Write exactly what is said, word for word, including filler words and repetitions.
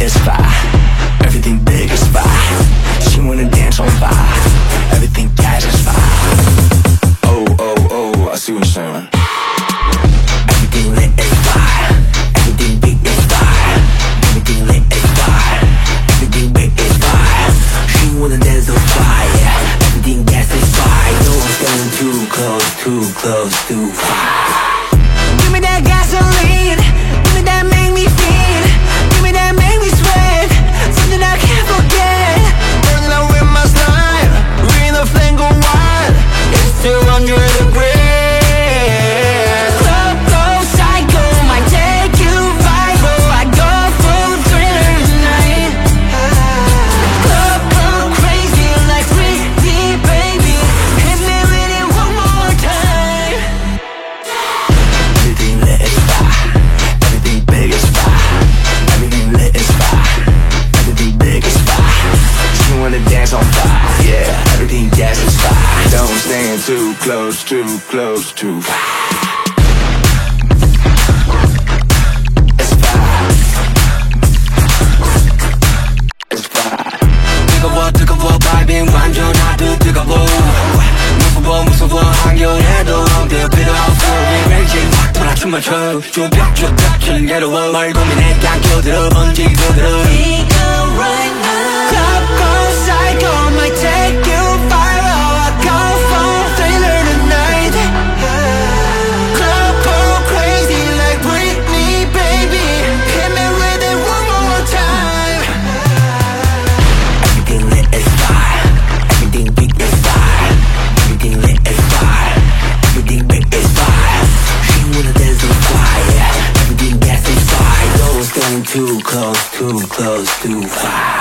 is fire. Everything big is fire. She wanna dance on fire. Everything gas is fire. Oh, oh, oh, I see what you're saying. Everything lit is fire. Everything big is fire. Everything lit is fire. Everything big is fire. She wanna dance on fire. Everything gas is fire. No one's getting too close, too close, too fire. Give me that gasoline, give me that make me feel, give me that make me sweat, something I can't forget. Burning out with my style, reading the flame go wild. It's two hundred degrees. Club goes psycho, might take you viral. I go full thriller tonight. Club go crazy like Britney, baby. Hit me with it one more time. Everything lit is fire. Everything big is fire. Everything lit is fire. Everything big is fire. She wanna dance on fire. Yeah, everything gas is fire. Don't stand too close, too close, too fire. It's fire. It's fire. 뜨거워 뜨거워 바이빙 완전 아주 뜨거워. 무서워 무서워 한겨울에도 엉덩이 필요 없어. Raging 확 돌아 춤을 춰. 조벽조벽 즐겨워. 뭘 고민해 그냥 껴들어 번지고 들어. We go right now. Club goes psycho, might take you viral. I go full thriller tonight. Club go crazy like Britney, baby. Hit me with it one more time. Everything lit is fire. Everything big is fire. Everything lit is fire. Everything big is fire. She wanna dance on fire. Everything gas is fire. No one's getting too close, too close, too fire.